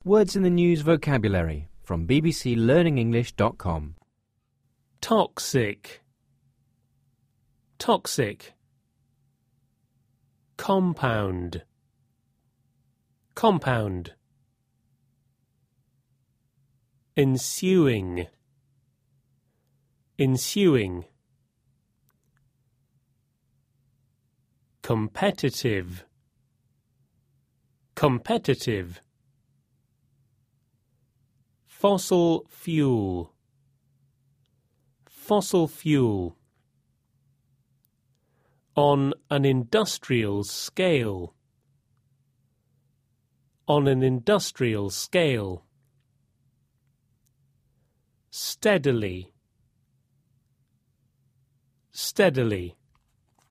Words in the News vocabulary from bbclearningenglish.com. Toxic. Toxic. Compound. Compound. Ensuing. Ensuing. Competitive. Competitive. Fossil fuel. Fossil fuel. On an industrial scale. On an industrial scale. Steadily. Steadily.